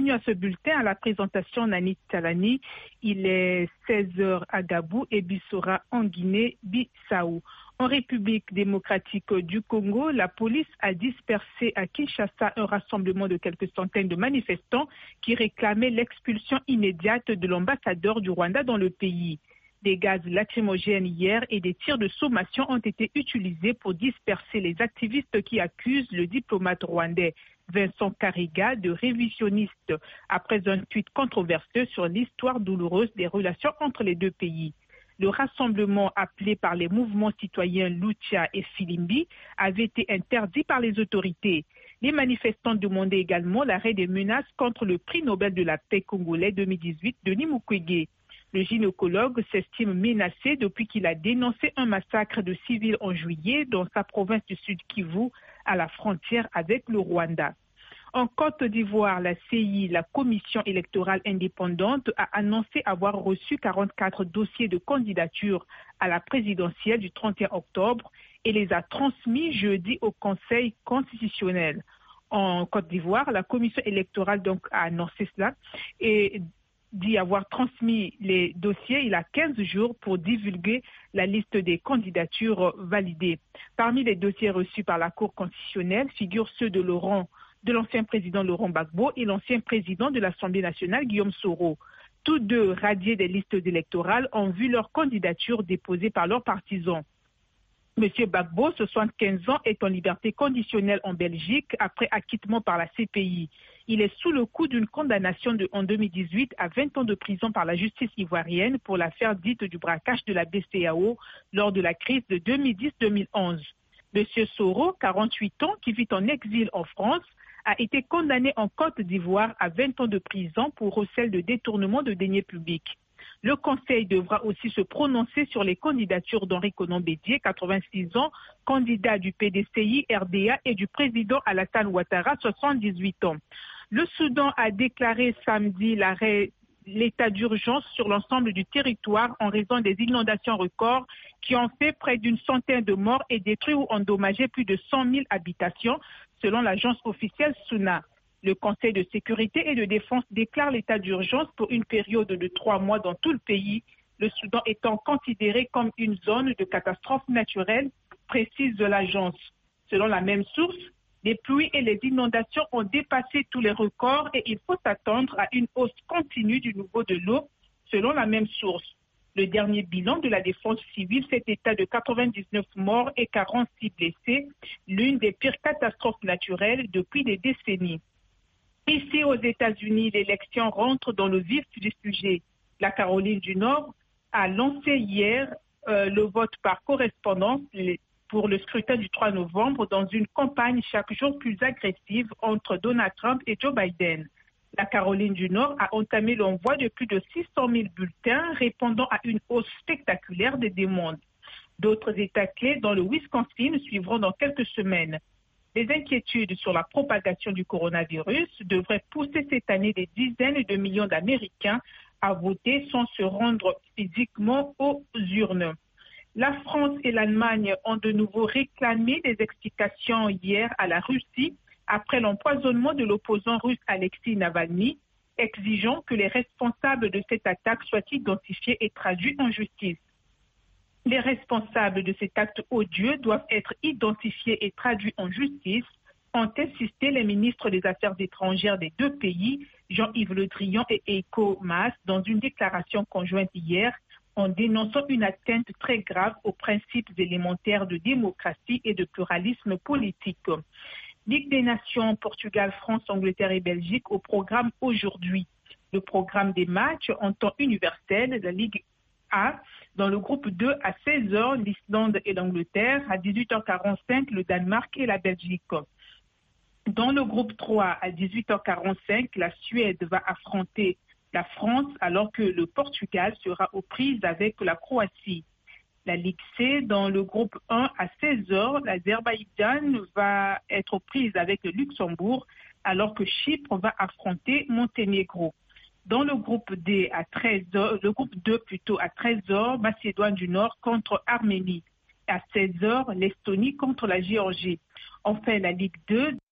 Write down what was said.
bienvenue à ce bulletin. À la présentation, Nani Talani. Il est 16h à Gabou et Bissora en Guinée-Bissau. En République démocratique du Congo, la police a dispersé à Kinshasa un rassemblement de quelques centaines de manifestants qui réclamaient l'expulsion immédiate de l'ambassadeur du Rwanda dans le pays. Des gaz lacrymogènes hier et des tirs de sommation ont été utilisés pour disperser les activistes qui accusent le diplomate rwandais Vincent Karega de révisionniste après un tweet controversé sur l'histoire douloureuse des relations entre les deux pays. Le rassemblement appelé par les mouvements citoyens Lucha et Filimbi avait été interdit par les autorités. Les manifestants demandaient également l'arrêt des menaces contre le prix Nobel de la paix congolais 2018 Denis Mukwege. Le gynécologue s'estime menacé depuis qu'il a dénoncé un massacre de civils en juillet dans sa province du Sud Kivu à la frontière avec le Rwanda. En Côte d'Ivoire, la CI, la Commission électorale indépendante, a annoncé avoir reçu 44 dossiers de candidature à la présidentielle du 31 octobre et les a transmis jeudi au Conseil constitutionnel. En Côte d'Ivoire, la Commission électorale a annoncé cela et dit avoir transmis les dossiers il y a 15 jours pour divulguer la liste des candidatures validées. Parmi les dossiers reçus par la Cour constitutionnelle figurent ceux de l'ancien président Laurent Gbagbo et l'ancien président de l'Assemblée nationale Guillaume Soro. Tous deux radiés des listes électorales ont vu leur candidature déposée par leurs partisans. M. Gbagbo, 75 ans, est en liberté conditionnelle en Belgique après acquittement par la CPI. Il est sous le coup d'une condamnation en 2018 à 20 ans de prison par la justice ivoirienne pour l'affaire dite du braquage de la BCEAO lors de la crise de 2010-2011. M. Soro, 48 ans, qui vit en exil en France, a été condamné en Côte d'Ivoire à 20 ans de prison pour recel de détournement de deniers publics. Le Conseil devra aussi se prononcer sur les candidatures d'Henri Konan Bédié, 86 ans, candidat du PDCI, RDA et du président Alassane Ouattara, 78 ans. Le Soudan a déclaré samedi l'état d'urgence sur l'ensemble du territoire en raison des inondations records qui ont fait près d'une centaine de morts et détruit ou endommagé plus de 100 000 habitations, selon l'agence officielle SUNA. Le Conseil de sécurité et de défense déclare l'état d'urgence pour une période de 3 mois dans tout le pays, le Soudan étant considéré comme une zone de catastrophe naturelle, précise de l'agence. Selon la même source, les pluies et les inondations ont dépassé tous les records et il faut s'attendre à une hausse continue du niveau de l'eau, selon la même source. Le dernier bilan de la défense civile fait état de 99 morts et 46 blessés, l'une des pires catastrophes naturelles depuis des décennies. Ici aux États-Unis, l'élection rentre dans le vif du sujet. La Caroline du Nord a lancé hier le vote par correspondance pour le scrutin du 3 novembre dans une campagne chaque jour plus agressive entre Donald Trump et Joe Biden. La Caroline du Nord a entamé l'envoi de plus de 600 000 bulletins répondant à une hausse spectaculaire des demandes. D'autres États clés dans le Wisconsin suivront dans quelques semaines. Les inquiétudes sur la propagation du coronavirus devraient pousser cette année des dizaines de millions d'Américains à voter sans se rendre physiquement aux urnes. La France et l'Allemagne ont de nouveau réclamé des explications hier à la Russie après l'empoisonnement de l'opposant russe Alexei Navalny, exigeant que les responsables de cette attaque soient identifiés et traduits en justice. Les responsables de cet acte odieux doivent être identifiés et traduits en justice, ont insisté les ministres des Affaires étrangères des deux pays, Jean-Yves Le Drian et Heiko Maas, dans une déclaration conjointe hier, en dénonçant une atteinte très grave aux principes élémentaires de démocratie et de pluralisme politique. Ligue des Nations, Portugal, France, Angleterre et Belgique au programme aujourd'hui. Le programme des matchs en temps universel, la Ligue A, dans le groupe 2 à 16h, l'Islande et l'Angleterre, à 18h45, le Danemark et la Belgique. Dans le groupe 3, à 18h45, la Suède va affronter la France alors que le Portugal sera aux prises avec la Croatie. La Ligue C, dans le groupe 1 à 16h, l'Azerbaïdjan va être aux prises avec le Luxembourg alors que Chypre va affronter Monténégro. Dans le groupe D à 13h, le groupe 2 plutôt à 13h, Macédoine du Nord contre Arménie. À 16h, l'Estonie contre la Géorgie. Enfin, la Ligue 2